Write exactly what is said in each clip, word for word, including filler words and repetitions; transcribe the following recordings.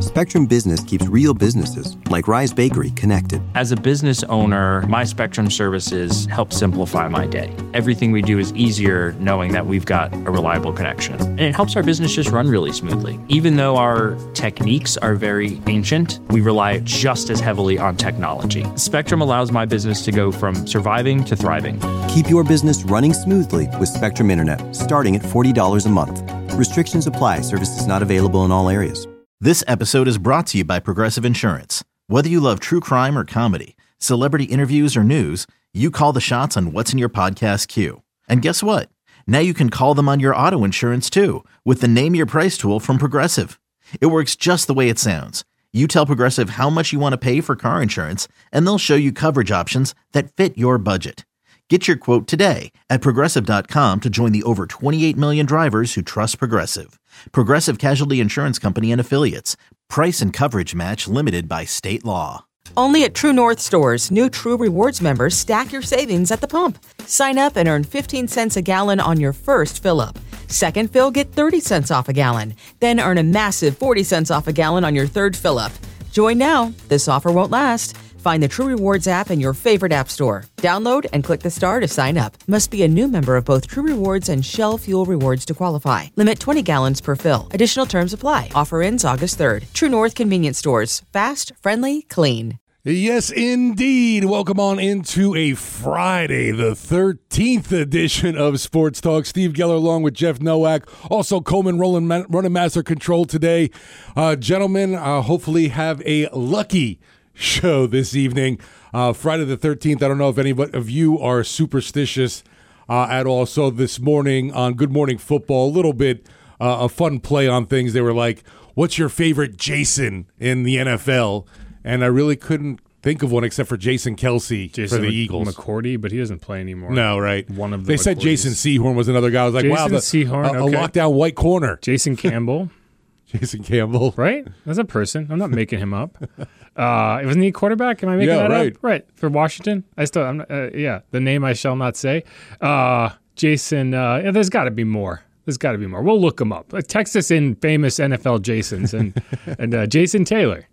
Spectrum Business keeps real businesses, like Rise Bakery, connected. As a business owner, my Spectrum services help simplify my day. Everything we do is easier knowing that we've got a reliable connection. And it helps our business just run really smoothly. Even though our techniques are very ancient, we rely just as heavily on technology. Spectrum allows my business to go from surviving to thriving. Keep your business running smoothly with Spectrum Internet, starting at forty dollars a month. Restrictions apply. Services not available in all areas. This episode is brought to you by Progressive Insurance. Whether you love true crime or comedy, celebrity interviews or news, you call the shots on what's in your podcast queue. And guess what? Now you can call them on your auto insurance too with the Name Your Price tool from Progressive. It works just the way it sounds. You tell Progressive how much you want to pay for car insurance, and they'll show you coverage options that fit your budget. Get your quote today at Progressive dot com to join the over twenty-eight million drivers who trust Progressive. Progressive Casualty Insurance Company and Affiliates. Price and coverage match limited by state law. Only at True North stores, new True Rewards members stack your savings at the pump. Sign up and earn fifteen cents a gallon on your first fill-up. Second fill, get thirty cents off a gallon. Then earn a massive forty cents off a gallon on your third fill-up. Join now. This offer won't last. Find the True Rewards app in your favorite app store. Download and click the star to sign up. Must be a new member of both True Rewards and Shell Fuel Rewards to qualify. Limit twenty gallons per fill. Additional terms apply. Offer ends August third. True North Convenience Stores. Fast, friendly, clean. Yes, indeed. Welcome on into a Friday, the thirteenth edition of Sports Talk. Steve Geller along with Jeff Nowak. Also, Coleman rolling, running master control today. Uh, gentlemen, uh, hopefully have a lucky show this evening. Uh, Friday the thirteenth. I don't know if any of you are superstitious uh, at all. So this morning on Good Morning Football, a little bit uh, a fun play on things. They were like, what's your favorite Jason in the N F L? And I really couldn't think of one except for Jason Kelce Jason for the Mc- Eagles. McCourty, but he doesn't play anymore. No, right. One of the They said McCourties. Jason Sehorn was another guy. I was like, Jason wow, the, Sehorn, a, a okay. lockdown white corner. Jason Campbell. Jason Campbell. Right? That's a person. I'm not making him up. Uh, wasn't he a quarterback? Am I making Yeah, that right. up? Right. For Washington? I still, I'm, uh, yeah, the name I shall not say. Uh, Jason, uh, yeah, there's got to be more. There's got to be more. We'll look him up. Uh, text us in famous N F L Jasons and, and uh, Jason Taylor.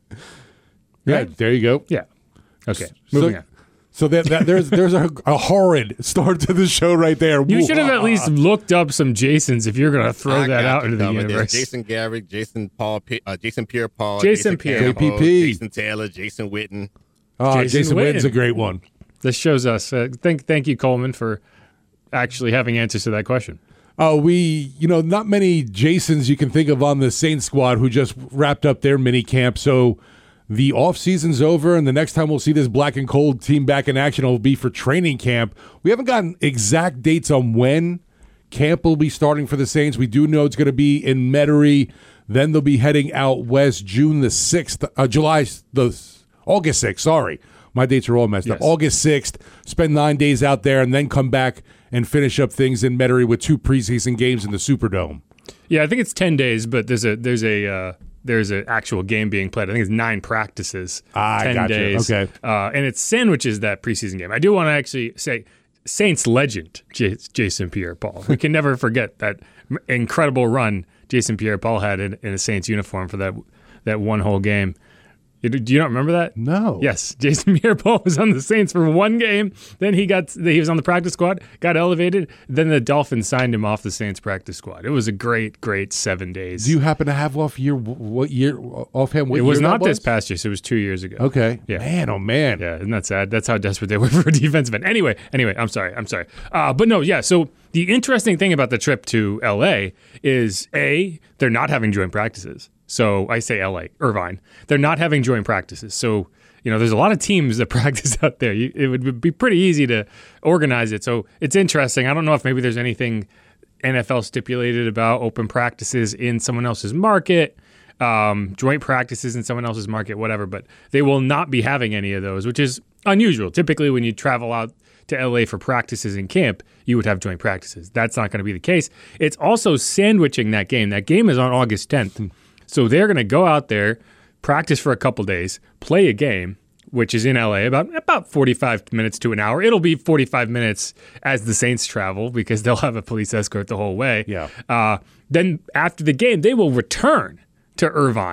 Yeah, Right? there you go. Yeah. Okay, moving so, on. So that, that there's there's a, a horrid start to the show right there. You should have at least looked up some Jasons if you're going to throw I that got out you into the covered. There's universe. Jason Garrick, Jason Paul, P- uh, Jason Pierre-Paul, Jason Pierre. Campbell, J P P. Jason Taylor, Jason Witten. Oh, Jason Jason, Witten. Witten's a great one. This shows us. Uh, thank, thank you, Coleman, for actually having answers to that question. Uh, we, you know, not many Jasons you can think of on the Saints squad who just wrapped up their mini camp. So the offseason's over, and the next time we'll see this black and cold team back in action will be for training camp. We haven't gotten exact dates on when camp will be starting for the Saints. We do know it's going to be in Metairie. Then they'll be heading out west June the sixth, uh, July the August sixth. Sorry, my dates are all messed Yes. up. August sixth. Spend nine days out there, and then come back and finish up things in Metairie with two preseason games in the Superdome. Yeah, I think it's ten days, but there's a there's a uh, there's an actual game being played. I think it's nine practices, Ah, I ten gotcha. days. Okay. uh, and it sandwiches that preseason game. I do want to actually say Saints legend J- Jason Pierre-Paul. We can never forget that m- incredible run Jason Pierre-Paul had in, in a Saints uniform for that that one whole game. You- Do you not remember that? No. Yes, Jason Pierre-Paul was on the Saints for one game. Then he got he was on the practice squad, got elevated. Then the Dolphins signed him off the Saints practice squad. It was a great, great seven days. Do you happen to have off year what year offhand? What it was year that not this was? past year, so it was two years ago. Okay. Yeah. Man, oh man. Yeah, isn't that sad? That's how desperate they were for a defensive end. Anyway, anyway, I'm sorry, I'm sorry. Uh, but no, yeah. So the interesting thing about the trip to L A is a they're not having joint practices. So I say L A, Irvine. They're not having joint practices. So, you know, there's a lot of teams that practice out there. You, it would be pretty easy to organize it. So it's interesting. I don't know if maybe there's anything N F L stipulated about open practices in someone else's market, um, joint practices in someone else's market, whatever. But they will not be having any of those, which is unusual. Typically, when you travel out to L A for practices in camp, you would have joint practices. That's not going to be the case. It's also sandwiching that game. That game is on August tenth. So they're going to go out there, practice for a couple days, play a game, which is in L A, about about forty-five minutes to an hour. It'll be forty-five minutes as the Saints travel because they'll have a police escort the whole way. Yeah. Uh, then after the game, they will return to Irvine.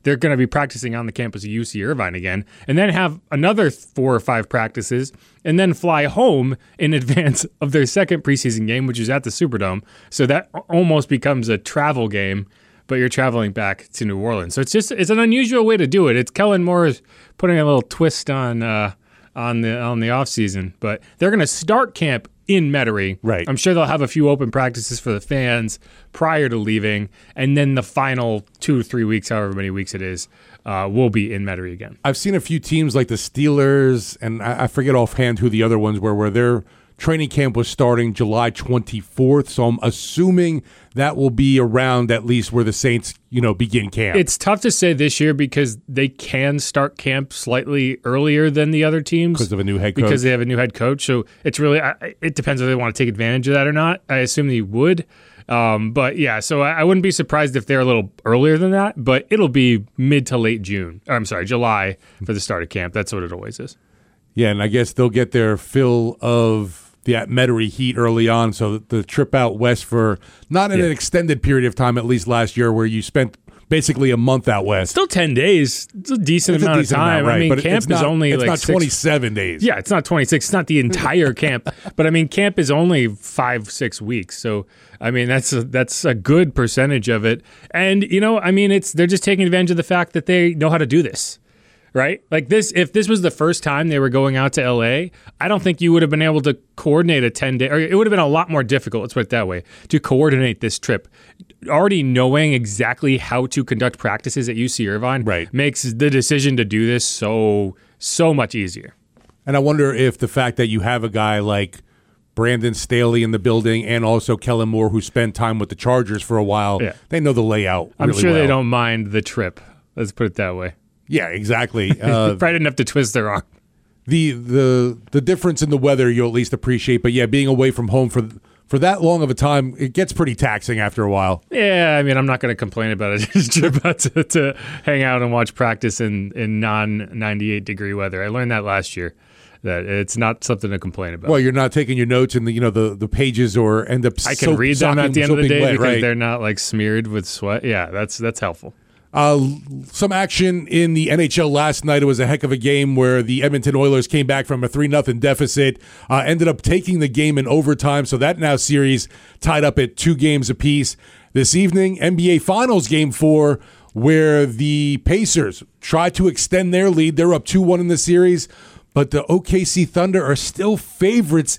they're going to be practicing on the campus of U C Irvine again, and then have another four or five practices, and then fly home in advance of their second preseason game, which is at the Superdome. So that almost becomes a travel game, but you're traveling back to New Orleans. So it's just it's an unusual way to do it. It's Kellen Moore putting a little twist on uh, on the on the offseason, but they're going to start camp in Metairie. Right. I'm sure they'll have a few open practices for the fans prior to leaving, and then the final two or three weeks, however many weeks it is, uh, will be in Metairie again. I've seen a few teams like the Steelers, and I, I forget offhand who the other ones were, where their training camp was starting July twenty-fourth. So I'm assuming that will be around at least where the Saints, you know, begin camp. It's tough to say this year because they can start camp slightly earlier than the other teams because of a new head coach. Because they have a new head coach. So it's really I, it depends if they want to take advantage of that or not. I assume they would. Um, but yeah, so I, I wouldn't be surprised if they're a little earlier than that. But it'll be mid to late June. Or, I'm sorry, July for the start of camp. That's what it always is. Yeah, and I guess they'll get their fill of the Metairie heat early on, so the trip out west for not in yeah. an extended period of time, at least last year, where you spent basically a month out west. Still ten days. It's a decent it's amount a decent of time. Amount, right, I mean, but camp it's not, is only it's like not six, twenty-seven days. Yeah, it's not twenty-six. It's not the entire camp, but I mean, camp is only five, six weeks. So I mean, that's a, that's a good percentage of it. And you know, I mean, it's they're just taking advantage of the fact that they know how to do this. Right? Like this, if this was the first time they were going out to L A, I don't think you would have been able to coordinate a ten-day, or it would have been a lot more difficult, let's put it that way, to coordinate this trip. Already knowing exactly how to conduct practices at U C Irvine right. makes the decision to do this so, so much easier. And I wonder if the fact that you have a guy like Brandon Staley in the building and also Kellen Moore, who spent time with the Chargers for a while, yeah. they know the layout I'm really sure well. they don't mind the trip. Let's put it that way. Yeah, exactly. Uh, Probably didn't have to twist their arm. The the the difference in the weather you'll at least appreciate, but yeah, being away from home for for that long of a time, it gets pretty taxing after a while. Yeah, I mean, I'm not going to complain about it. Just trip out to, to hang out and watch practice in, in non ninety-eight degree weather. I learned that last year. That it's not something to complain about. Well, you're not taking your notes and the you know the, the pages or end up. I can soap, read them at the end of the day wet, because right? they're not like smeared with sweat. Yeah, that's that's helpful. Uh, some action in the N H L last night. It was a heck of a game where the Edmonton Oilers came back from a three nothing deficit, uh, ended up taking the game in overtime, so that now series tied up at two games apiece. This evening, N B A Finals Game four, where the Pacers tried to extend their lead. They're up two one in the series, but the O K C Thunder are still favorites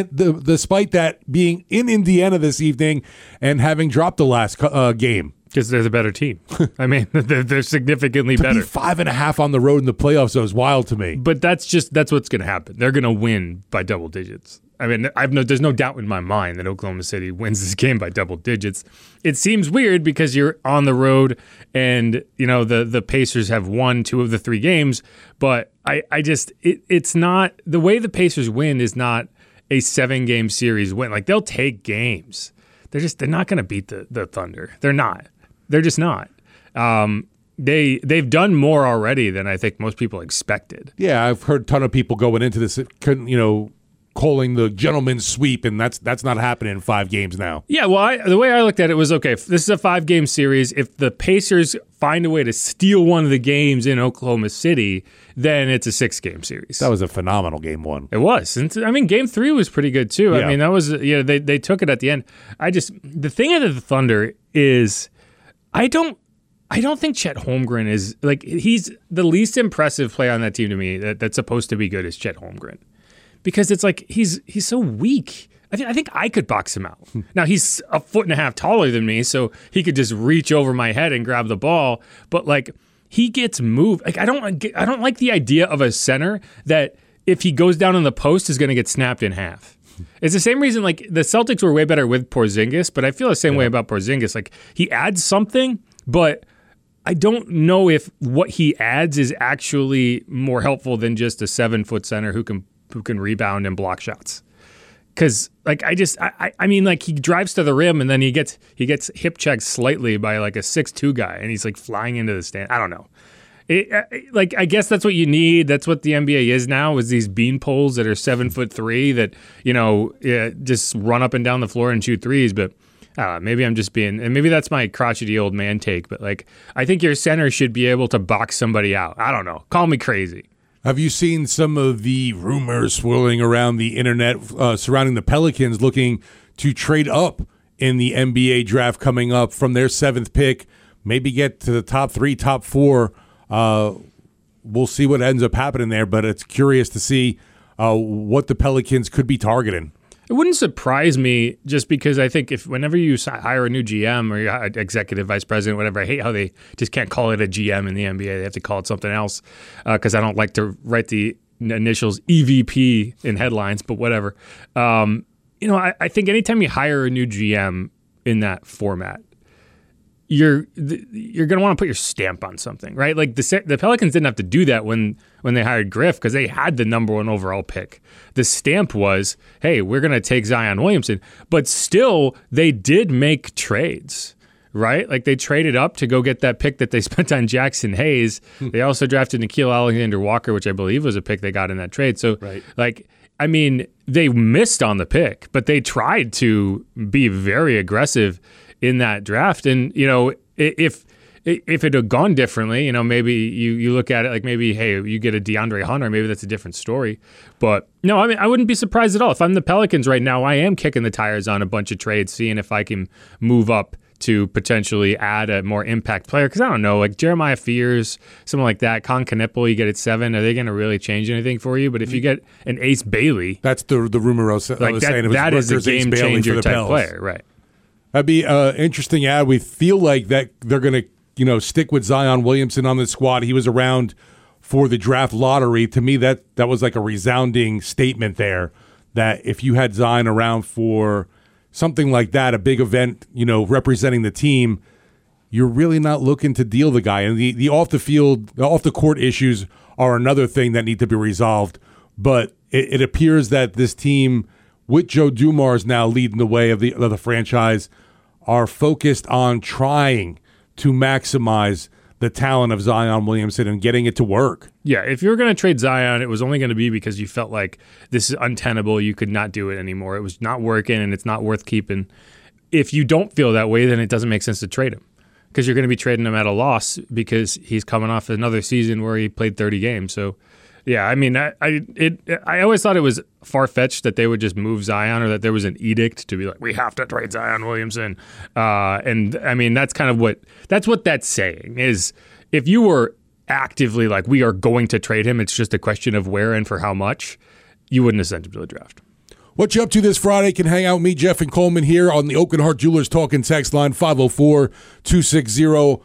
despite that being in Indiana this evening and having dropped the last uh, game. Because they're the better team. I mean, they're, they're significantly to better. Be five and a half on the road in the playoffs, that was wild to me. But that's just that's what's going to happen. They're going to win by double digits. I mean, I've no, there's no doubt in my mind that Oklahoma City wins this game by double digits. It seems weird because you're on the road and, you know, the, the Pacers have won two of the three games. But I, I just, it, it's not, the way the Pacers win is not a seven-game series win. Like, they'll take games. They're just, they're not going to beat the, the Thunder. They're not. They're just not. Um, they they've done more already than I think most people expected. Yeah, I've heard a ton of people going into this, you know, calling the gentleman's sweep, and that's that's not happening in five games now. Yeah, well, I, the way I looked at it was, okay, this is a five-game series. If the Pacers find a way to steal one of the games in Oklahoma City, then it's a six-game series. That was a phenomenal game one. It was. And I mean, game three was pretty good, too. Yeah. I mean, that was, you know, they, they took it at the end. I just, the thing of the Thunder is, I don't, I don't think Chet Holmgren is, like, he's the least impressive player on that team to me that, that's supposed to be good is Chet Holmgren. Because it's like, he's he's so weak. I, th- I think I could box him out. Now, he's a foot and a half taller than me, so he could just reach over my head and grab the ball. But, like, he gets moved. Like, I don't, I don't like the idea of a center that if he goes down in the post is going to get snapped in half. It's the same reason, like, the Celtics were way better with Porzingis, but I feel the same yeah. way about Porzingis. Like, he adds something, but I don't know if what he adds is actually more helpful than just a seven-foot center who can who can rebound and block shots. Because, like, I just, I, I mean, like, he drives to the rim and then he gets he gets hip checked slightly by, like, a six two guy, and he's, like, flying into the stand. I don't know. It, like, I guess that's what you need. That's what the N B A is now, is these bean poles that are seven foot three that, you know, yeah, just run up and down the floor and shoot threes. But I don't know, maybe I'm just being, and maybe that's my crotchety old man take, but like, I think your center should be able to box somebody out. I don't know. Call me crazy. Have you seen some of the rumors swirling around the internet uh, surrounding the Pelicans looking to trade up in the N B A draft coming up from their seventh pick, maybe get to the top three, top four? Uh, we'll see what ends up happening there, but it's curious to see uh, what the Pelicans could be targeting. It wouldn't surprise me, just because I think if whenever you hire a new G M or executive vice president, whatever, I hate how they just can't call it a G M in the N B A. They have to call it something else because uh, I don't like to write the initials E V P in headlines, but whatever. Um, you know, I, I think anytime you hire a new G M in that format, you're you're going to want to put your stamp on something, right? Like the the Pelicans didn't have to do that when when they hired Griff because they had the number one overall pick. The stamp was, hey, we're going to take Zion Williamson. But still, they did make trades, right? Like they traded up to go get that pick that they spent on Jackson Hayes. They also drafted Nickeil Alexander-Walker, which I believe was a pick they got in that trade. So, right. like, I mean, they missed on the pick, but they tried to be very aggressive in that draft. And, you know, if if it had gone differently, you know, maybe you, you look at it like maybe, hey, you get a DeAndre Hunter, maybe that's a different story. But no, I mean, I wouldn't be surprised at all. If I'm the Pelicans right now, I am kicking the tires on a bunch of trades, seeing if I can move up to potentially add a more impact player. Because I don't know, like Jeremiah Fears, something like that, Con Knipple, you get at seven. Are they going to really change anything for you? But if you get an Ace Bailey. That's the the rumor I was, like I was that, saying. It was that is a Rutgers game Ace changer for the type Pels. player, right? That'd be an interesting ad. We feel like that they're going to, you know, stick with Zion Williamson on the squad. He was around for the draft lottery. To me, that that was like a resounding statement there, that if you had Zion around for something like that, a big event, you know, representing the team, you're really not looking to deal the guy. And the, the off the field, the off the court issues are another thing that need to be resolved. But it, it appears that this team, with Joe Dumars now leading the way of the of the franchise, are focused on trying to maximize the talent of Zion Williamson and getting it to work. Yeah, if you were going to trade Zion, it was only going to be because you felt like this is untenable. You could not do it anymore. It was not working, and it's not worth keeping. If you don't feel that way, then it doesn't make sense to trade him because you're going to be trading him at a loss because he's coming off another season where he played thirty games. So, yeah, I mean, I I, it, I always thought it was far-fetched that they would just move Zion or that there was an edict to be like, we have to trade Zion Williamson. Uh, and, I mean, that's kind of what that's what that's saying is if you were actively like, we are going to trade him, it's just a question of where and for how much, you wouldn't have sent him to the draft. What you up to this Friday can hang out with me, Jeff and Coleman, here on the Oak and Hart Jewelers Talking text line, five oh four, two six zero,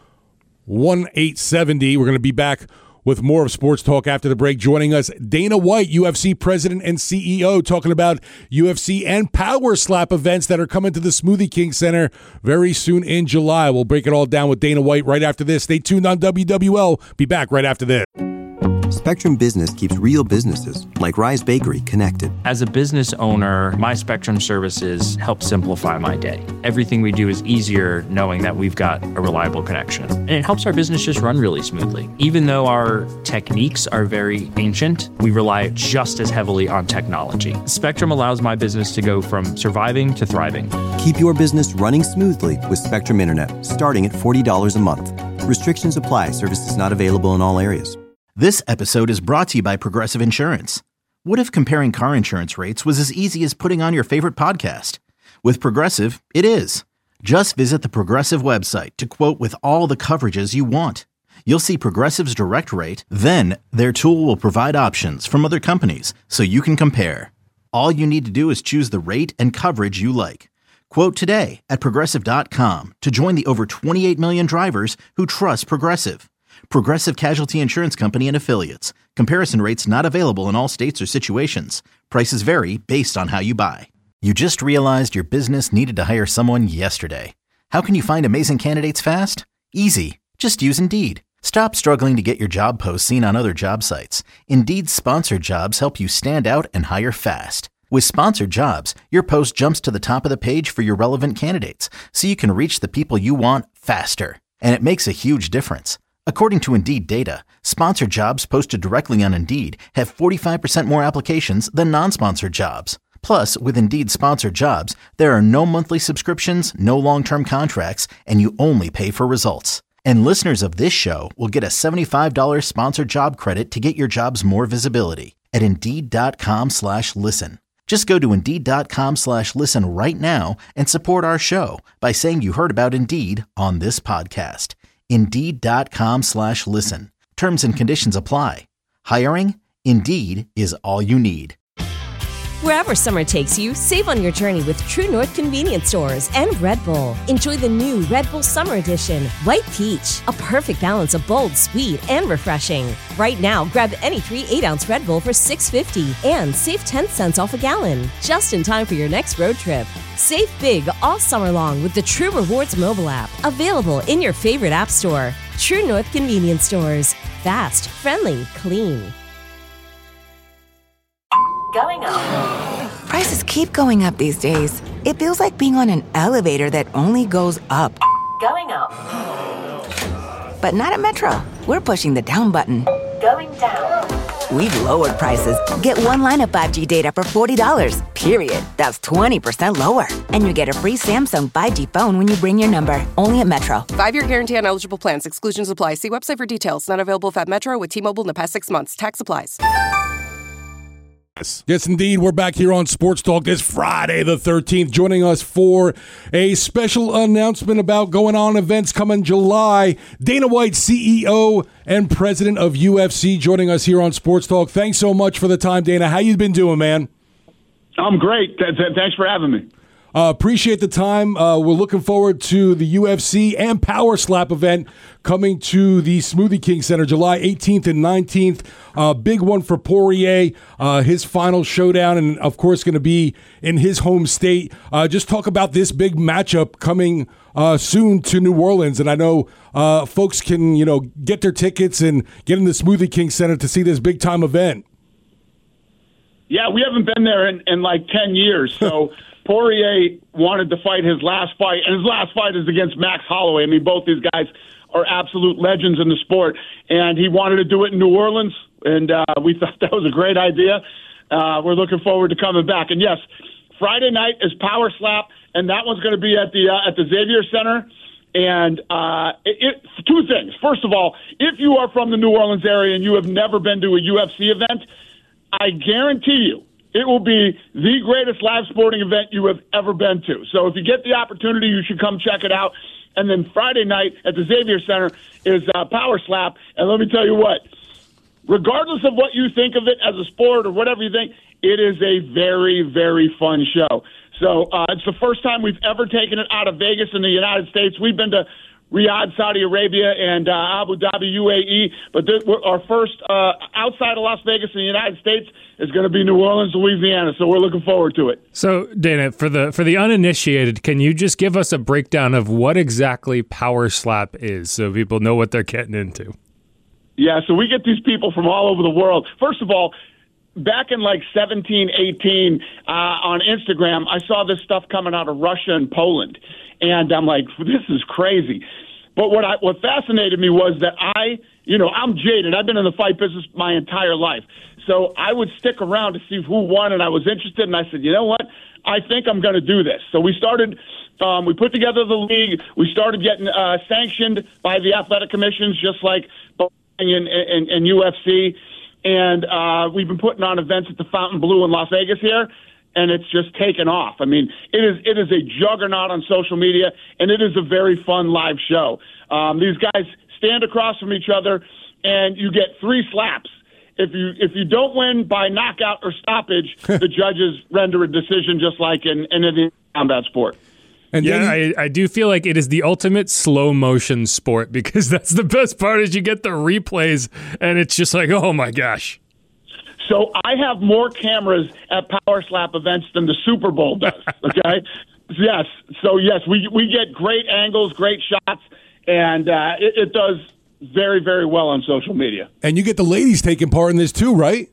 one eight seven zero. We're going to be back with more of Sports Talk after the break. Joining us, Dana White, U F C president and C E O, talking about U F C and Power Slap events that are coming to the Smoothie King Center very soon in July. We'll break it all down with Dana White right after this. Stay tuned on W W L. Be back right after this. Spectrum Business keeps real businesses, like Rise Bakery, connected. As a business owner, my Spectrum services help simplify my day. Everything we do is easier knowing that we've got a reliable connection. And it helps our business just run really smoothly. Even though our techniques are very ancient, we rely just as heavily on technology. Spectrum allows my business to go from surviving to thriving. Keep your business running smoothly with Spectrum Internet, starting at forty dollars a month. Restrictions apply. Services not available in all areas. This episode is brought to you by Progressive Insurance. What if comparing car insurance rates was as easy as putting on your favorite podcast? With Progressive, it is. Just visit the Progressive website to quote with all the coverages you want. You'll see Progressive's direct rate, then their tool will provide options from other companies so you can compare. All you need to do is choose the rate and coverage you like. Quote today at Progressive dot com to join the over twenty-eight million drivers who trust Progressive. Progressive Casualty Insurance Company and Affiliates. Comparison rates not available in all states or situations. Prices vary based on how you buy. You just realized your business needed to hire someone yesterday. How can you find amazing candidates fast? Easy. Just use Indeed. Stop struggling to get your job posts seen on other job sites. Indeed's sponsored jobs help you stand out and hire fast. With sponsored jobs, your post jumps to the top of the page for your relevant candidates, so you can reach the people you want faster. And it makes a huge difference. According to Indeed data, sponsored jobs posted directly on Indeed have forty-five percent more applications than non-sponsored jobs. Plus, with Indeed sponsored jobs, there are no monthly subscriptions, no long-term contracts, and you only pay for results. And listeners of this show will get a seventy-five dollars sponsored job credit to get your jobs more visibility at Indeed.com slash listen. Just go to Indeed.com slash listen right now and support our show by saying you heard about Indeed on this podcast. Indeed.com slash listen. Terms and conditions apply. Hiring? Indeed is all you need. Wherever summer takes you, save on your journey with True North Convenience Stores and Red Bull. Enjoy the new Red Bull Summer Edition, White Peach, a perfect balance of bold, sweet, and refreshing. Right now, grab any three eight-ounce Red Bull for six fifty and save ten cents off a gallon, just in time for your next road trip. Save big all summer long with the True Rewards mobile app, available in your favorite app store. True North Convenience Stores. Fast, friendly, clean. Going up. Prices keep going up these days. It feels like being on an elevator that only goes up. Going up. But not at Metro. We're pushing the down button. Going down. We've lowered prices. Get one line of five G data for forty dollars. Period. That's twenty percent lower. And you get a free Samsung five G phone when you bring your number. Only at Metro. Five-year guarantee on eligible plans. Exclusions apply. See website for details. Not available at Metro with T-Mobile in the past six months. Tax applies. Yes, indeed. We're back here on Sports Talk this Friday the thirteenth. Joining us for a special announcement about going on events coming July. Dana White, C E O and president of U F C, joining us here on Sports Talk. Thanks so much for the time, Dana. How you been doing, man? I'm great. Th- th- thanks for having me. Uh, appreciate the time. Uh, we're looking forward to the U F C and Power Slap event coming to the Smoothie King Center July eighteenth and nineteenth. Uh, big one for Poirier, uh, his final showdown, and of course going to be in his home state. Uh, just talk about this big matchup coming uh, soon to New Orleans, and I know uh, folks can you know get their tickets and get in the Smoothie King Center to see this big time event. Yeah, we haven't been there in, in like ten years, so. Poirier wanted to fight his last fight, and his last fight is against Max Holloway. I mean, both these guys are absolute legends in the sport, and he wanted to do it in New Orleans, and uh, we thought that was a great idea. Uh, we're looking forward to coming back. And, yes, Friday night is Power Slap, and that one's going to be at the uh, at the Xavier Center. And uh, it, it, two things. First of all, if you are from the New Orleans area and you have never been to a U F C event, I guarantee you, it will be the greatest live sporting event you have ever been to. So if you get the opportunity, you should come check it out. And then Friday night at the Xavier Center is uh, Power Slap. And let me tell you what, regardless of what you think of it as a sport or whatever you think, it is a very, very fun show. So uh, it's the first time we've ever taken it out of Vegas in the United States. We've been to Riyadh, Saudi Arabia, and uh, Abu Dhabi, U A E. But th- our first uh, outside of Las Vegas in the United States is going to be New Orleans, Louisiana. So we're looking forward to it. So, Dana, for the for the uninitiated, can you just give us a breakdown of what exactly Power Slap is so people know what they're getting into? Yeah, so we get these people from all over the world. First of all, back in like seventeen, eighteen, uh, on Instagram, I saw this stuff coming out of Russia and Poland. And I'm like, this is crazy. But what I, what fascinated me was that I, you know, I'm jaded. I've been in the fight business my entire life. So I would stick around to see who won, and I was interested. And I said, you know what? I think I'm going to do this. So we started, um, we put together the league. We started getting uh, sanctioned by the athletic commissions, just like in, in, in U F C. And uh, we've been putting on events at the Fountain Blue in Las Vegas here. And it's just taken off. I mean, it is it is a juggernaut on social media, and it is a very fun live show. Um, these guys stand across from each other, and you get three slaps. If you if you don't win by knockout or stoppage, the judges render a decision just like in, in any combat sport. And yeah, I, I do feel like it is the ultimate slow motion sport because that's the best part is you get the replays, and it's just like, oh, my gosh. So I have more cameras at Power Slap events than the Super Bowl does, okay? Yes. So, yes, we we get great angles, great shots, and uh, it, it does very, very well on social media. And you get the ladies taking part in this too, right?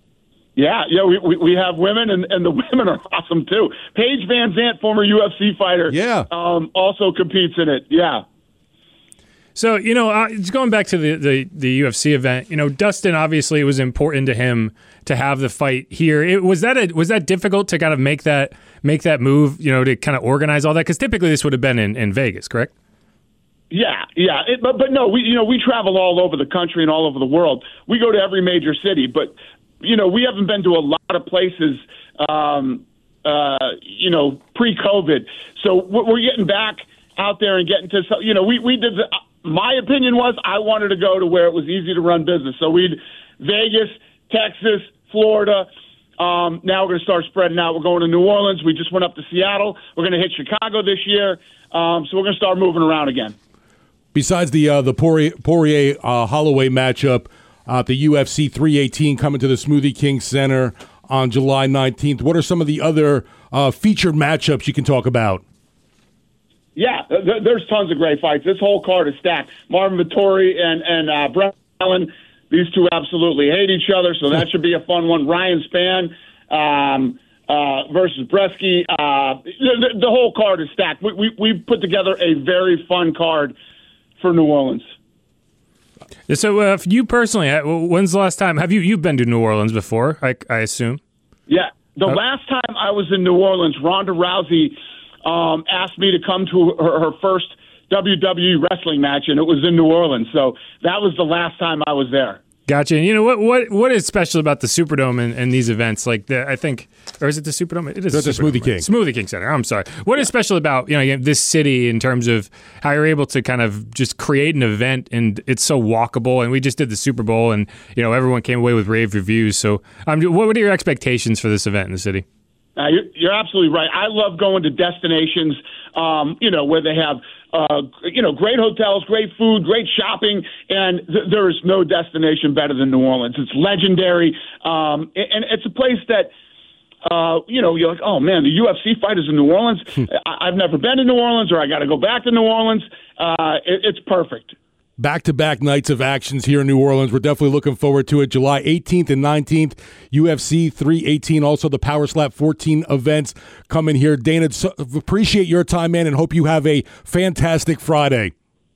Yeah, yeah, we we, we have women, and, and the women are awesome too. Paige Van Zandt, former U F C fighter, yeah, um, also competes in it, yeah. So, you know, uh, it's going back to the, the, the U F C event, you know, Dustin, obviously it was important to him to have the fight here. It, was that a, was that difficult to kind of make that make that move, you know, to kind of organize all that? Because typically this would have been in, in Vegas, correct? Yeah, yeah, it, but but no, we you know we travel all over the country and all over the world. We go to every major city, but you know we haven't been to a lot of places, um, uh, you know, pre-COVID. So we're getting back out there and getting to, you know, we we did. The, my opinion was I wanted to go to where it was easy to run business. So we'd Vegas, Texas, Florida. Um, now we're going to start spreading out. We're going to New Orleans. We just went up to Seattle. We're going to hit Chicago this year. Um, so we're going to start moving around again. Besides the uh, the Poirier, Poirier uh, Holloway matchup, uh, the U F C three eighteen coming to the Smoothie King Center on July nineteenth, what are some of the other uh, featured matchups you can talk about? Yeah, th- there's tons of great fights. This whole card is stacked. Marvin Vettori and, and uh, Brett Allen, these two absolutely hate each other, so that should be a fun one. Ryan Spann um, uh, versus Bresky. Uh, the, the whole card is stacked. We, we, we put together a very fun card for New Orleans. So uh, for you personally, when's the last time? Have you you've been to New Orleans before, I, I assume? Yeah. The uh, last time I was in New Orleans, Ronda Rousey um, asked me to come to her, her first W W E wrestling match, and it was in New Orleans. So that was the last time I was there. Gotcha. And you know what? What what is special about the Superdome and, and these events? Like the, I think, or is it the Superdome? It is the Smoothie King. Right? Smoothie King Center. I'm sorry. What yeah. is special about you know this city in terms of how you're able to kind of just create an event and it's so walkable? And we just did the Super Bowl, and you know everyone came away with rave reviews. So, um, what are your expectations for this event in the city? Uh, you're, you're absolutely right. I love going to destinations, um, you know, where they have, uh, you know, great hotels, great food, great shopping, and th- there is no destination better than New Orleans. It's legendary, um, and it's a place that, uh, you know, you're like, oh, man, the U F C fight is in New Orleans. I- I've never been to New Orleans, or I got to go back to New Orleans. Uh, it- it's perfect. Back-to-back nights of actions here in New Orleans. We're definitely looking forward to it. July eighteenth and nineteenth, U F C three eighteen, also the Power Slap fourteen events coming here. Dana, so appreciate your time, man, and hope you have a fantastic Friday.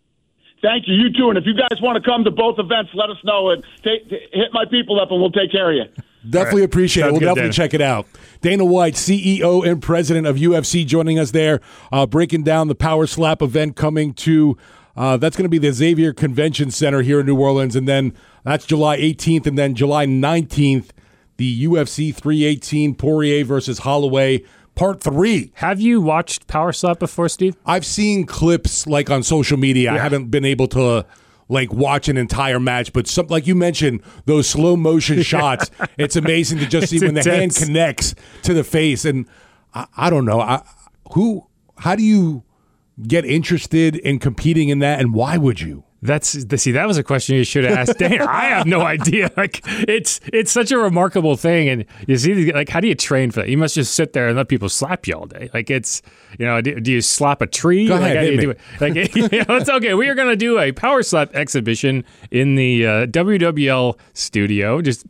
Thank you. You too. And if you guys want to come to both events, let us know. And take, hit my people up, and we'll take care of you. Definitely right. appreciate Sounds it. We'll good, definitely Dana. check it out. Dana White, C E O and president of U F C, joining us there, uh, breaking down the Power Slap event coming to Uh, that's going to be the Xavier Convention Center here in New Orleans, and then that's July eighteenth, and then July nineteenth, the U F C three eighteen Poirier versus Holloway Part three. Have you watched Power Slap before, Steve? I've seen clips like on social media. Yeah. I haven't been able to like watch an entire match, but some, like you mentioned, those slow motion shots, it's amazing to just see when intense. the hand connects to the face, and I, I don't know, I, who, how do you get interested in competing in that, and why would you? That's see, that was a question you should have asked Dana. I have no idea. Like it's it's such a remarkable thing, and you see, like, how do you train for that? You must just sit there and let people slap you all day. Like it's, you know, do, do you slap a tree? Go like, ahead, how do you hit do me. it? Like you know, it's okay. We are going to do a Power Slap exhibition in the uh, W W L studio. Just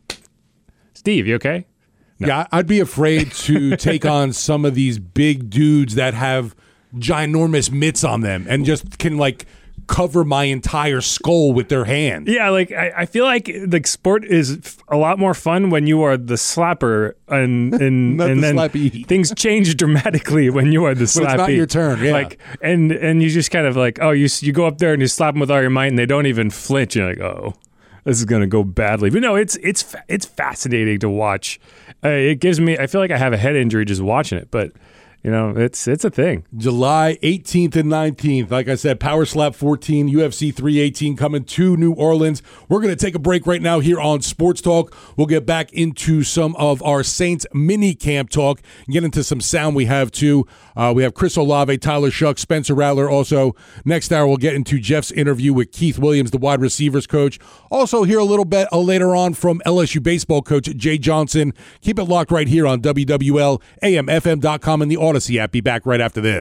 Steve, you okay? No. Yeah, I'd be afraid to take on some of these big dudes that have ginormous mitts on them and just can like cover my entire skull with their hand. Yeah, like I, I feel like the sport is a lot more fun when you are the slapper, and and, Not and the then slappy. Things change dramatically when you are the slappy. But it's not your turn. Yeah, like and and you just kind of like oh you you go up there and you slap them with all your might and they don't even flinch. You're like oh this is gonna go badly. But no, it's it's it's fascinating to watch. Uh, it gives me I feel like I have a head injury just watching it, but. You know, it's it's a thing. July eighteenth and nineteenth. Like I said, Power Slap fourteen, U F C three eighteen coming to New Orleans. We're going to take a break right now here on Sports Talk. We'll get back into some of our Saints mini camp talk and get into some sound we have too. Uh, we have Chris Olave, Tyler Shuck, Spencer Rattler. Also, next hour we'll get into Jeff's interview with Keith Williams, the wide receivers coach. Also, hear a little bit uh, later on from L S U baseball coach Jay Johnson. Keep it locked right here on W W L, A M F M dot com, and the Odyssey app. Be back right after this.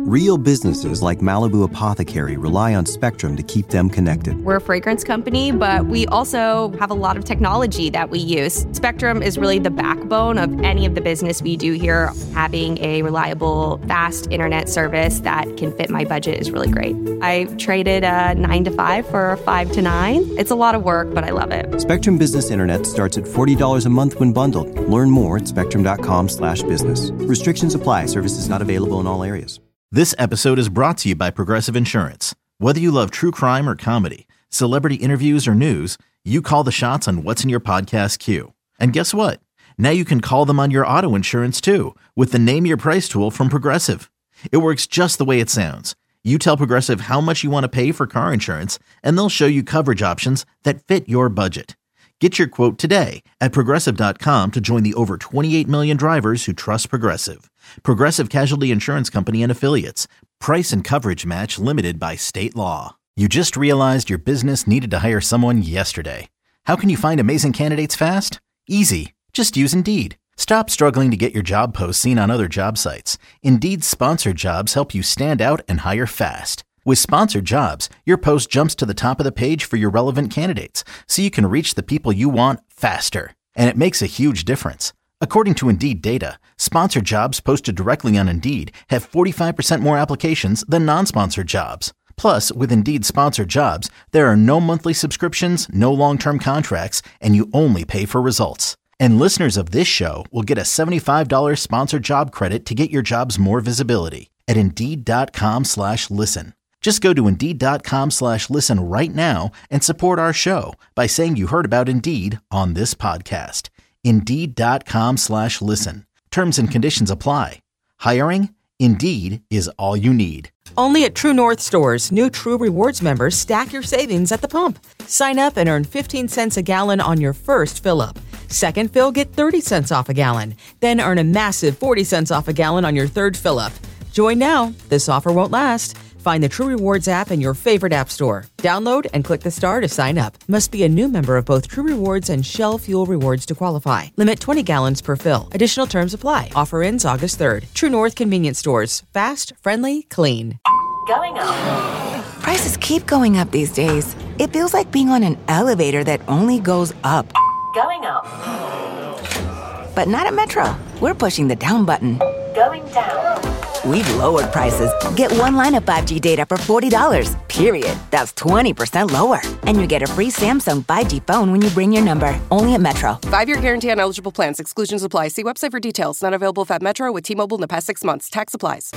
Real businesses like Malibu Apothecary rely on Spectrum to keep them connected. We're a fragrance company, but we also have a lot of technology that we use. Spectrum is really the backbone of any of the business we do here. Having a reliable, fast internet service that can fit my budget is really great. I traded a nine to five for a five to nine. It's a lot of work, but I love it. Spectrum Business Internet starts at forty dollars a month when bundled. Learn more at spectrum.com slash business. Restrictions apply. Services not available in all areas. This episode is brought to you by Progressive Insurance. Whether you love true crime or comedy, celebrity interviews or news, you call the shots on what's in your podcast queue. And guess what? Now you can call them on your auto insurance too with the Name Your Price tool from Progressive. It works just the way it sounds. You tell Progressive how much you want to pay for car insurance, and they'll show you coverage options that fit your budget. Get your quote today at Progressive dot com to join the over twenty-eight million drivers who trust Progressive. Progressive Casualty Insurance Company and Affiliates. Price and coverage match limited by state law. You just realized your business needed to hire someone yesterday. How can you find amazing candidates fast? Easy. Just use Indeed. Stop struggling to get your job posts seen on other job sites. Indeed's sponsored jobs help you stand out and hire fast. With sponsored jobs, your post jumps to the top of the page for your relevant candidates, so you can reach the people you want faster. And it makes a huge difference. According to Indeed data, sponsored jobs posted directly on Indeed have forty-five percent more applications than non-sponsored jobs. Plus, with Indeed sponsored jobs, there are no monthly subscriptions, no long-term contracts, and you only pay for results. And listeners of this show will get a seventy-five dollars sponsored job credit to get your jobs more visibility at Indeed.com slash listen. Just go to Indeed.com slash listen right now and support our show by saying you heard about Indeed on this podcast. Indeed.com slash listen. Terms and conditions apply. Hiring? Indeed is all you need. Only at True North stores, new True Rewards members stack your savings at the pump. Sign up and earn fifteen cents a gallon on your first fill-up. Second fill, get thirty cents off a gallon. Then earn a massive forty cents off a gallon on your third fill-up. Join now. This offer won't last. Find the True Rewards app in your favorite app store. Download and click the star to sign up. Must be a new member of both True Rewards and Shell Fuel Rewards to qualify. Limit twenty gallons per fill. Additional terms apply. Offer ends August third. True North Convenience Stores. Fast, friendly, clean. Going up. Prices keep going up these days. It feels like being on an elevator that only goes up. Going up. But not at Metro. We're pushing the down button. Going down. We've lowered prices. Get one line of five G data for forty dollars, period. That's twenty percent lower. And you get a free Samsung five G phone when you bring your number. Only at Metro. Five-year guarantee on eligible plans. Exclusions apply. See website for details. Not available if at Metro with T-Mobile in the past six months. Tax applies.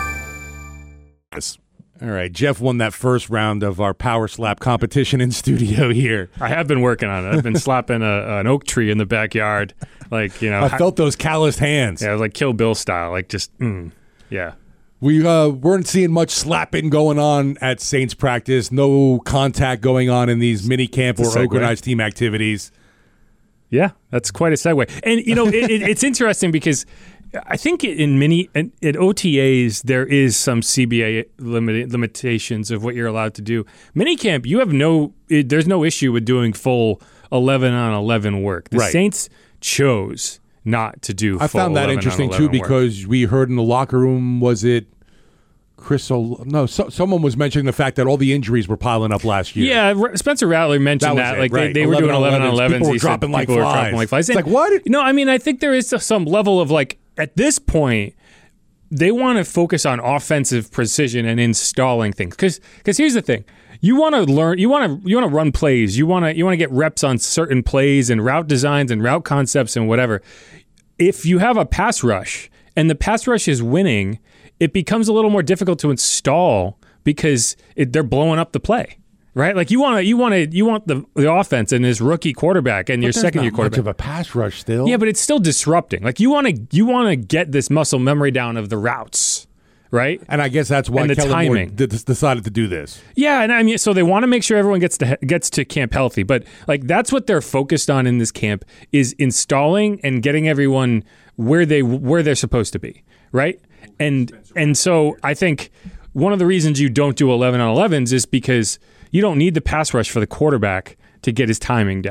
Yes. All right. Jeff won that first round of our power slap competition in studio here. I have been working on it. I've been slapping a, an oak tree in the backyard. Like, you know. I felt those calloused hands. Yeah, it was like Kill Bill style. Like, just, mm, yeah. We uh, weren't seeing much slapping going on at Saints practice. No contact going on in these mini camp or organized team activities. Yeah, that's quite a segue. And, you know, it, it, it's interesting because I think in mini at O T As, there is some C B A limit, limitations of what you're allowed to do. Minicamp, you have no, it, there's no issue with doing full eleven on eleven work. The right. Saints chose not to do full I found that interesting, too, because work. we heard in the locker room, was it Chris? O- no, so, someone was mentioning the fact that all the injuries were piling up last year. Yeah, Spencer Rattler mentioned that. that. Like right. they, they were doing eleven on elevens. People were dropping like people flies. Were dropping like flies. It's like, what? No, I mean, I think there is some level of like, at this point, they want to focus on offensive precision and installing things. Because because here's the thing. You want to learn. You want to you want to run plays. You want to you want to get reps on certain plays and route designs and route concepts and whatever. If you have a pass rush and the pass rush is winning, it becomes a little more difficult to install because it, they're blowing up the play, right? Like you want to you want to you want the, the offense and this rookie quarterback and but your second year quarterback. Much of a pass rush still. Yeah, but it's still disrupting. Like you want to you want to get this muscle memory down of the routes. Right, and I guess that's why Kellen Moore d- decided to do this. Yeah, and I mean, so they want to make sure everyone gets to gets to camp healthy, but like that's what they're focused on in this camp is installing and getting everyone where they where they're supposed to be, right? And and so I think one of the reasons you don't do eleven on elevens is because you don't need the pass rush for the quarterback to get his timing down.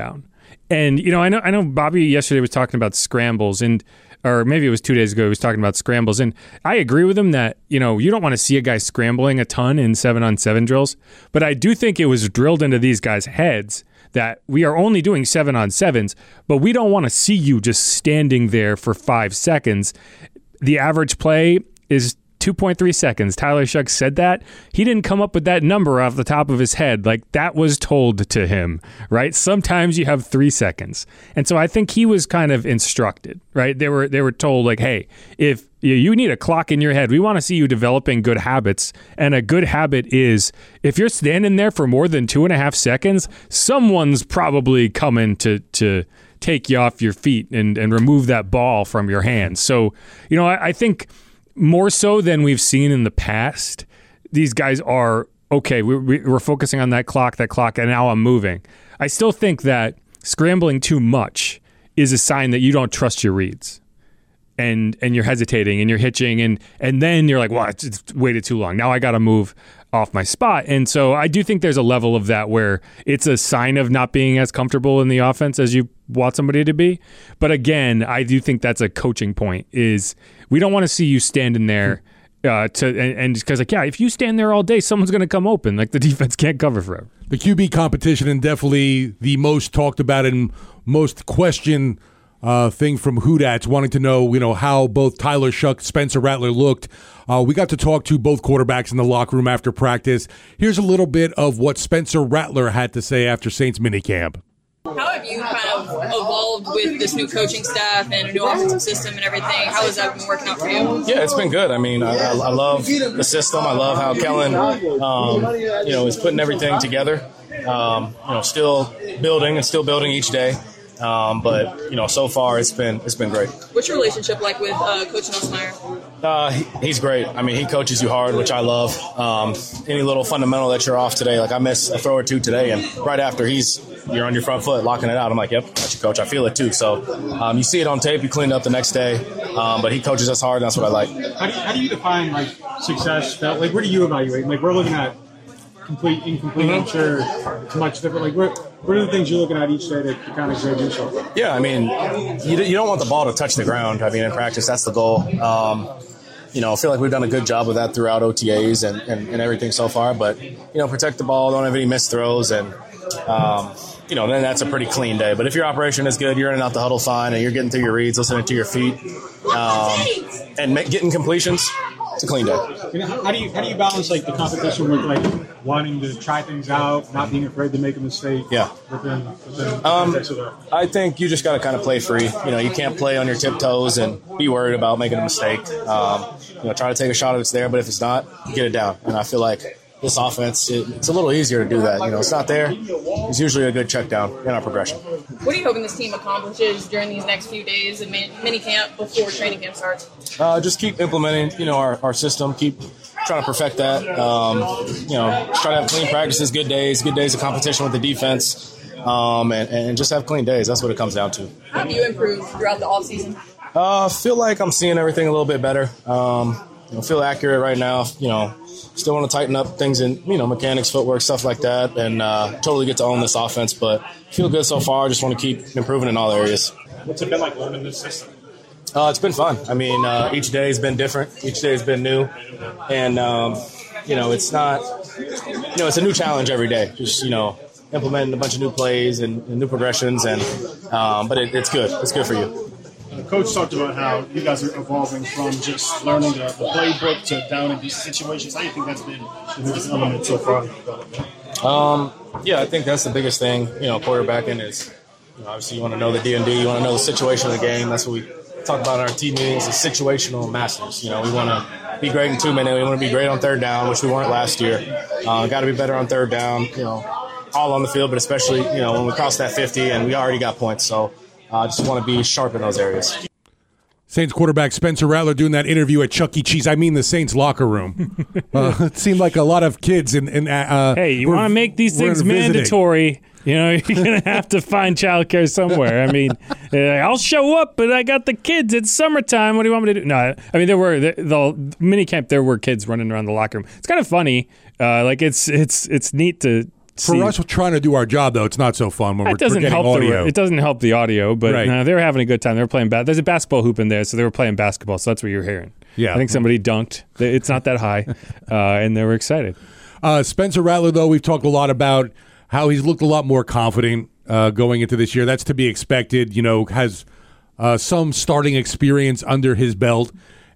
And, you know, I know I know Bobby yesterday was talking about scrambles, and or maybe it was two days ago he was talking about scrambles. And I agree with him that, you know, you don't want to see a guy scrambling a ton in seven-on-seven drills. But I do think it was drilled into these guys' heads that we are only doing seven-on-sevens, but we don't want to see you just standing there for five seconds. The average play is two point three seconds. Tyler Shough said that. He didn't come up with that number off the top of his head. Like, that was told to him, right? Sometimes you have three seconds. And so I think he was kind of instructed, right? They were they were told, like, hey, if you need a clock in your head, we want to see you developing good habits. And a good habit is if you're standing there for more than two and a half seconds, someone's probably coming to to take you off your feet and, and remove that ball from your hands. So, you know, I, I think more so than we've seen in the past, these guys are, okay, we're, we're focusing on that clock, that clock, and now I'm moving. I still think that scrambling too much is a sign that you don't trust your reads. And and you're hesitating and you're hitching, and and then you're like, well, it's, it's waited too long. Now I got to move off my spot. And so I do think there's a level of that where it's a sign of not being as comfortable in the offense as you want somebody to be. But again, I do think that's a coaching point, is we don't want to see you standing there uh, to and because, like, yeah, if you stand there all day, someone's going to come open. Like, the defense can't cover forever. The Q B competition, and definitely the most talked about and most questioned Uh, thing from Hoodats, wanting to know, you know, how both Tyler Shough, Spencer Rattler looked. Uh, we got to talk to both quarterbacks in the locker room after practice. Here's a little bit of what Spencer Rattler had to say after Saints minicamp. How have you kind of evolved with this new coaching staff and a new offensive system and everything? How has that been working out for you? Yeah, it's been good. I mean, I, I love the system. I love how Kellen, um, you know, is putting everything together. Um, you know, still building and still building each day. Um, but, you know, so far it's been it's been great. What's your relationship like with uh, Coach Nussmeier? Uh, he, he's great. I mean, he coaches you hard, which I love. Um, any little fundamental that you're off today, like I missed a throw or two today, and right after he's you're on your front foot locking it out. I'm like, yep, that's your coach. I feel it too. So um, you see it on tape, you clean it up the next day, um, but he coaches us hard, and that's what I like. How do you, how do you define like success? Like, where do you evaluate? Like, we're looking at complete, incomplete. Mm-hmm. I'm sure it's much different. Like, where. What are the things you're looking at each day to kind of grade yourself? Yeah, I mean, you, you don't want the ball to touch the ground. I mean, in practice, that's the goal. Um, you know, I feel like we've done a good job of that throughout O T As and, and, and everything so far. But, you know, protect the ball, don't have any missed throws, and, um, you know, then that's a pretty clean day. But if your operation is good, you're in and out the huddle fine, and you're getting through your reads, listening to your feet, um, and make, getting completions, it's a clean day. And how do you how do you balance like the competition with like wanting to try things out, not being afraid to make a mistake? Yeah. Within, within um, the I think you just got to kind of play free. You know, you can't play on your tiptoes and be worried about making a mistake. Um, you know, try to take a shot if it's there, but if it's not, get it down. And I feel like this offense, it, it's a little easier to do that. You know, it's not there. It's usually a good check down in our progression. What are you hoping this team accomplishes during these next few days of mini camp before training camp starts? Uh, just keep implementing, you know, our, our system. Keep trying to perfect that. Um, you know, try to have clean practices, good days, good days of competition with the defense, um, and, and just have clean days. That's what it comes down to. How have you improved throughout the offseason? I uh, feel like I'm seeing everything a little bit better. Um, you know, feel accurate right now. You know, still want to tighten up things in, you know, mechanics, footwork, stuff like that, and uh, totally get to own this offense. But feel good so far. Just want to keep improving in all areas. What's it been like learning this system? Uh, it's been fun. I mean, uh, each day has been different. Each day has been new. And, um, you know, it's not, you know, it's a new challenge every day. Just, you know, implementing a bunch of new plays and, and new progressions. And um, But it, it's good. It's good for you. The coach talked about how you guys are evolving from just learning the, the playbook to down in these situations. How do you think that's been the biggest element so far? Um, yeah, I think that's the biggest thing, you know, quarterbacking is, you know, obviously you want to know the D and D. You want to know the situation of the game. That's what we talk about in our team meetings, is situational masters. You know, we want to be great in two minute. We want to be great on third down, which we weren't last year. Uh, got to be better on third down, you know, all on the field, but especially, you know, when we cross that fifty and we already got points. So I uh, just want to be sharp in those areas. Saints quarterback Spencer Rattler doing that interview at Chuck E. Cheese. I mean the Saints locker room. uh, it seemed like a lot of kids in. in uh, hey, you want to make these things mandatory? You know, you're going to have to find childcare somewhere. I mean, uh, I'll show up, but I got the kids. It's summertime. What do you want me to do? No, I mean, there were the, the mini camp. There were kids running around the locker room. It's kind of funny. Uh, like it's it's it's neat to see. For us trying to do our job, though, it's not so fun when It we're, doesn't we're getting help audio. The, it doesn't help the audio, but Right. no, they were having a good time. They were playing bad. There's a basketball hoop in there, so they were playing basketball. So that's what you're hearing. Yeah. I think somebody dunked. It's not that high, uh, and they were excited. Uh, Spencer Rattler, though, we've talked a lot about how he's looked a lot more confident uh, going into this year. That's to be expected. You know, has uh, some starting experience under his belt,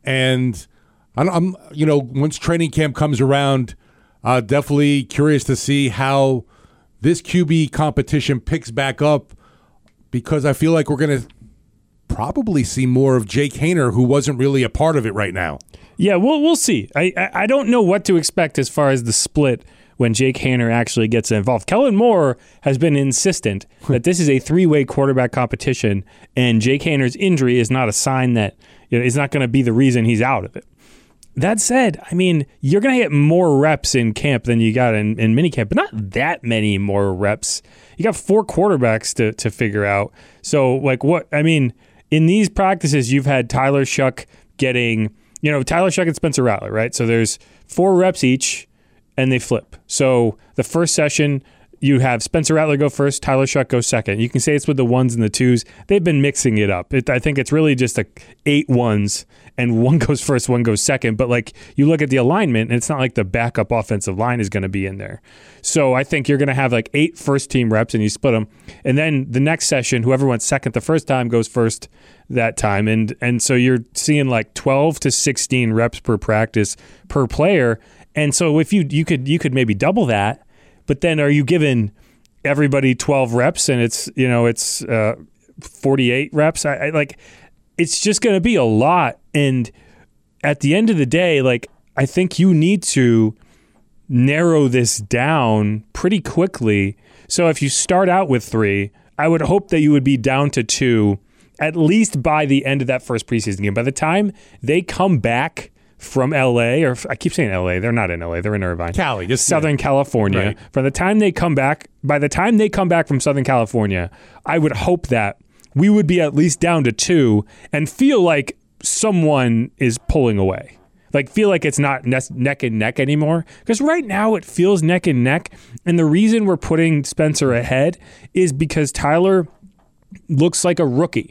and I'm, I'm, you know, once training camp comes around, uh, definitely curious to see how this Q B competition picks back up, because I feel like we're going to probably see more of Jake Haener, who wasn't really a part of it right now. Yeah, we'll we'll see. I, I I don't know what to expect as far as the split when Jake Haener actually gets involved. Kellen Moore has been insistent that this is a three-way quarterback competition, and Jake Haener's injury is not a sign that, you know, is not going to be the reason he's out of it. That said, I mean, you're going to get more reps in camp than you got in, in minicamp, but not that many more reps. You got four quarterbacks to to figure out. So, like, what, I mean, in these practices, you've had Tyler Shuck getting, you know, Tyler Shuck and Spencer Rattler, right? So there's four reps each, and they flip. So the first session, you have Spencer Rattler go first, Tyler Shuck go second. You can say it's with the ones and the twos. They've been mixing it up. It, I think it's really just a eight ones, and one goes first, one goes second. But like you look at the alignment, and it's not like the backup offensive line is going to be in there. So I think you're going to have like eight first team reps, and you split them. And then the next session, whoever went second the first time goes first that time. And and so you're seeing like twelve to sixteen reps per practice per player. And so if you you could you could maybe double that. But then are you giving everybody twelve reps and it's, you know, it's uh, forty-eight reps? I, I like, it's just going to be a lot. And at the end of the day, like, I think you need to narrow this down pretty quickly. So if you start out with three, I would hope that you would be down to two at least by the end of that first preseason game. By the time they come back from L A, or I keep saying L A, they're not in L A, they're in Irvine. Cali, just Southern California. Right. From the time they come back, by the time they come back from Southern California, I would hope that we would be at least down to two and feel like someone is pulling away. Like, feel like it's not ne- neck and neck anymore. Because right now it feels neck and neck. And the reason we're putting Spencer ahead is because Tyler looks like a rookie.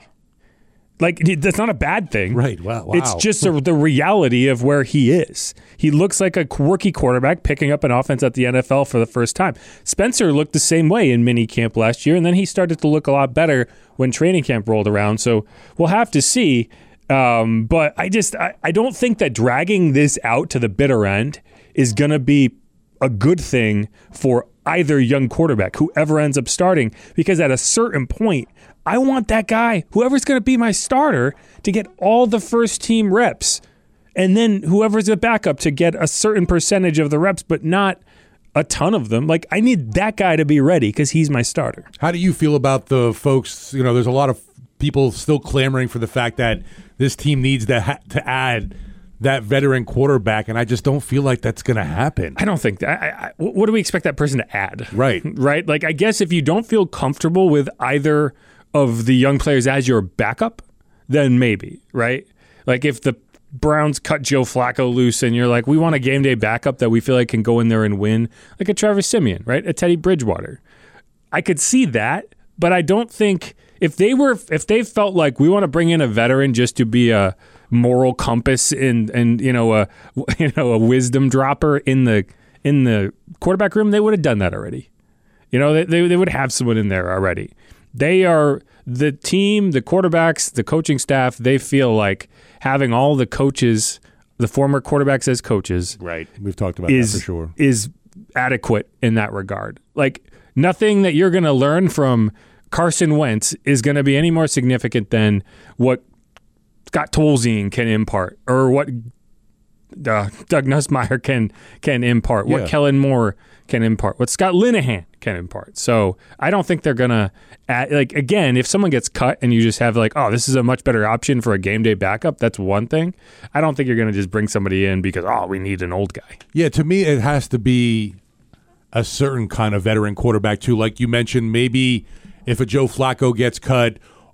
Like, that's not a bad thing. Right. Wow. wow. It's just a, the reality of where he is. He looks like a rookie quarterback picking up an offense at the N F L for the first time. Spencer looked the same way in mini camp last year, and then he started to look a lot better when training camp rolled around. So we'll have to see. Um, but I just I, I don't think that dragging this out to the bitter end is going to be a good thing for either young quarterback, whoever ends up starting, because at a certain point, I want that guy, whoever's going to be my starter, to get all the first team reps. And then whoever's a backup to get a certain percentage of the reps, but not a ton of them. Like, I need that guy to be ready because he's my starter. How do you feel about the folks? You know, there's a lot of people still clamoring for the fact that this team needs to, ha- to add that veteran quarterback, and I just don't feel like that's going to happen. I don't think that. I, I, what do we expect that person to add? Right. Right? Like, I guess if you don't feel comfortable with either of the young players as your backup, then maybe, right? Like, if the Browns cut Joe Flacco loose and you're like, we want a game day backup that we feel like can go in there and win, like a Travis Simeon, right? A Teddy Bridgewater. I could see that, but I don't think if they were, if they felt like we want to bring in a veteran just to be a moral compass and and you know a you know a wisdom dropper in the in the quarterback room, they would have done that already. You know, they they, they would have someone in there already. They are the team, the quarterbacks, the coaching staff. They feel like having all the coaches, the former quarterbacks as coaches, right? We've talked about is, that for sure. Is adequate in that regard. Like, nothing that you're going to learn from Carson Wentz is going to be any more significant than what Scott Tolzien can impart, or what uh, Doug Nussmeier can can impart, what Yeah. Kellen Moore can impart, what Scott Linehan can impart. So I don't think they're gonna add, like, again, if someone gets cut and you just have like, oh, this is a much better option for a game day backup, that's one thing. I don't think you're gonna just bring somebody in because, oh, we need an old guy. Yeah, to me, it has to be a certain kind of veteran quarterback too. Like you mentioned, maybe if a Joe Flacco gets cut,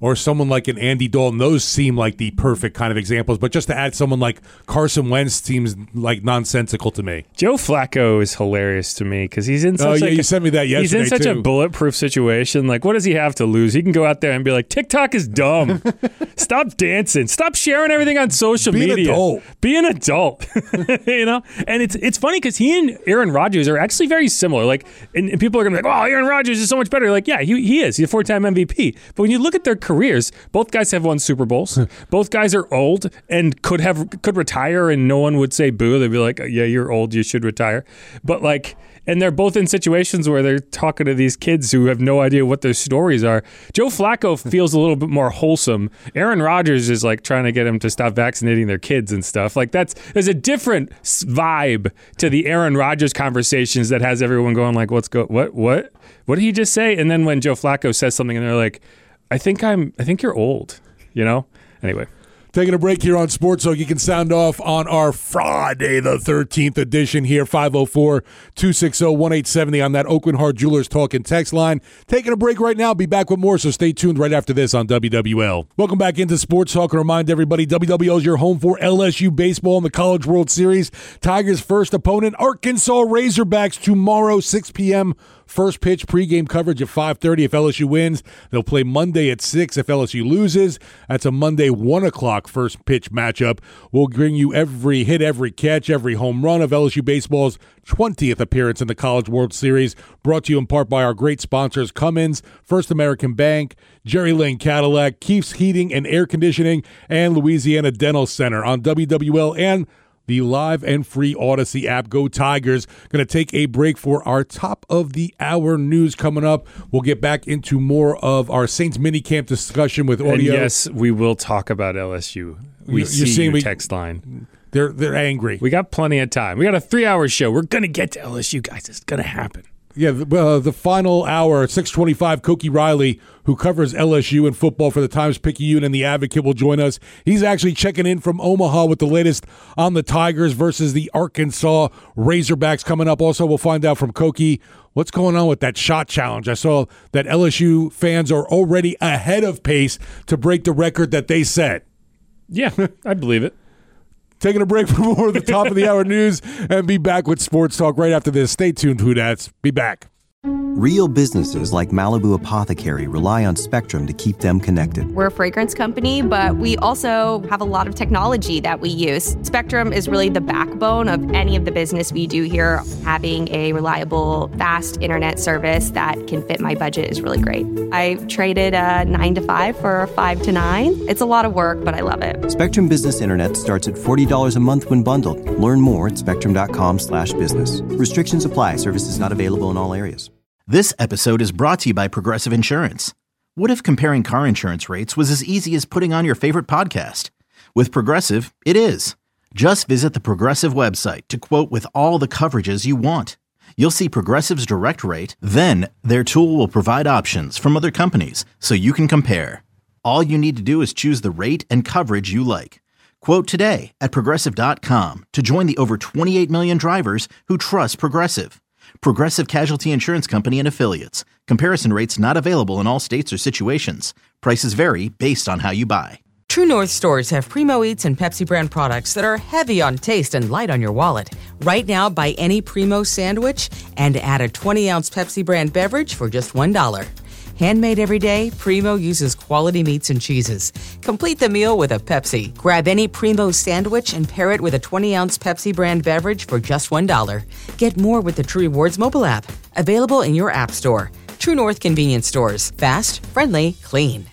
or someone like an Andy Dalton. Those seem like the perfect kind of examples. But just to add someone like Carson Wentz seems like nonsensical to me. Joe Flacco is hilarious to me because he's in such oh, yeah, like you sent me that yesterday, he's in such too. a bulletproof situation. Like, what does he have to lose? He can go out there and be like, TikTok is dumb. Stop dancing. Stop sharing everything on social Be media. an adult. Be an adult. You know? And it's it's funny because he and Aaron Rodgers are actually very similar. Like, and, and people are going to be like, oh, Aaron Rodgers is so much better. Like, yeah, he, he is. He's a four-time M V P. But when you look at their careers, both guys have won Super Bowls. Both guys are old and could have could retire, and no one would say boo. They'd be like, yeah, you're old. You should retire. But like, and they're both in situations where they're talking to these kids who have no idea what their stories are. Joe Flacco feels a little bit more wholesome. Aaron Rodgers is like trying to get him to stop vaccinating their kids and stuff. Like that's there's a different vibe to the Aaron Rodgers conversations that has everyone going like, "What's go? What? What? What did he just say?" And then when Joe Flacco says something, and they're like, "I think I'm. I think you're old." You know. Anyway. Taking a break here on Sports Talk. You can sound off on our Friday the thirteenth edition here, five oh four, two six zero, one eight seven zero on that Oakland Heart Jewelers Talk and text line. Taking a break right now. Be back with more, so stay tuned right after this on W W L. Welcome back into Sports Talk. And remind everybody, W W L is your home for L S U baseball in the College World Series. Tigers' first opponent, Arkansas Razorbacks, tomorrow, six p.m., first pitch pregame coverage at five thirty if L S U wins. They'll play Monday at six if L S U loses. That's a Monday one o'clock first pitch matchup. We'll bring you every hit, every catch, every home run of L S U baseball's twentieth appearance in the College World Series. Brought to you in part by our great sponsors, Cummins, First American Bank, Jerry Lane Cadillac, Keefe's Heating and Air Conditioning, and Louisiana Dental Center on W W L and the live and free Odyssey app. Go Tigers. Going to take a break for our top of the hour news coming up. We'll get back into more of our Saints minicamp discussion with audio. And yes, we will talk about L S U. We You're see seeing your we- text line. They're they're angry. We got plenty of time. We got a three-hour show. We're going to get to L S U, guys. It's going to happen. Yeah, the, uh, the final hour, six twenty-five, Koki Riley, who covers L S U and football for the Times-Picayune and the Advocate, will join us. He's actually checking in from Omaha with the latest on the Tigers versus the Arkansas Razorbacks coming up. Also, we'll find out from Koki what's going on with that shot challenge. I saw that L S U fans are already ahead of pace to break the record that they set. Yeah, I believe it. Taking a break for more of the top of the hour news and be back with Sports Talk right after this. Stay tuned, Hoodats. Be back. Real businesses like Malibu Apothecary rely on Spectrum to keep them connected. We're a fragrance company, but we also have a lot of technology that we use. Spectrum is really the backbone of any of the business we do here. Having a reliable, fast internet service that can fit my budget is really great. I traded a nine to five for a five to nine. It's a lot of work, but I love it. Spectrum Business Internet starts at forty dollars a month when bundled. Learn more at spectrum.com slash business. Restrictions apply. Services not available in all areas. This episode is brought to you by Progressive Insurance. What if comparing car insurance rates was as easy as putting on your favorite podcast? With Progressive, it is. Just visit the Progressive website to quote with all the coverages you want. You'll see Progressive's direct rate, then their tool will provide options from other companies so you can compare. All you need to do is choose the rate and coverage you like. Quote today at Progressive dot com to join the over twenty-eight million drivers who trust Progressive. Progressive Casualty Insurance Company and Affiliates. Comparison rates not available in all states or situations. Prices vary based on how you buy. True North stores have Primo Eats and Pepsi brand products that are heavy on taste and light on your wallet. Right now, buy any Primo sandwich and add a twenty-ounce Pepsi brand beverage for just one dollar. Handmade every day, Primo uses quality meats and cheeses. Complete the meal with a Pepsi. Grab any Primo sandwich and pair it with a twenty-ounce Pepsi brand beverage for just one dollar. Get more with the True Rewards mobile app. Available in your app store. True North convenience stores. Fast, friendly, clean.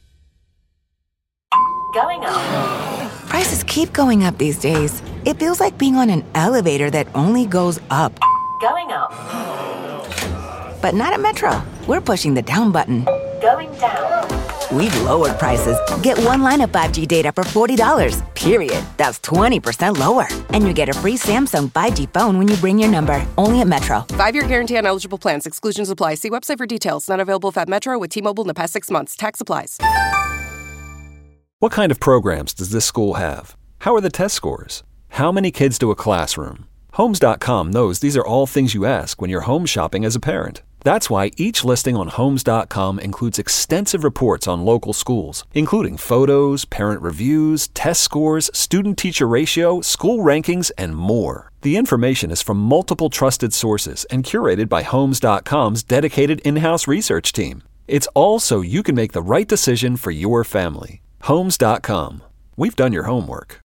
Going up. Prices keep going up these days. It feels like being on an elevator that only goes up. Going up. But not at Metro. We're pushing the down button. Going down. We've lowered prices. Get one line of five G data for forty dollars, period. That's twenty percent lower. And you get a free Samsung five G phone when you bring your number. Only at Metro. Five-year guarantee on eligible plans. Exclusions apply. See website for details. Not available at Metro with T-Mobile in the past six months. Tax applies. What kind of programs does this school have? How are the test scores? How many kids do a classroom? Homes dot com knows these are all things you ask when you're home shopping as a parent. That's why each listing on Homes dot com includes extensive reports on local schools, including photos, parent reviews, test scores, student-teacher ratio, school rankings, and more. The information is from multiple trusted sources and curated by Homes dot com's dedicated in-house research team. It's all so you can make the right decision for your family. Homes dot com. We've done your homework.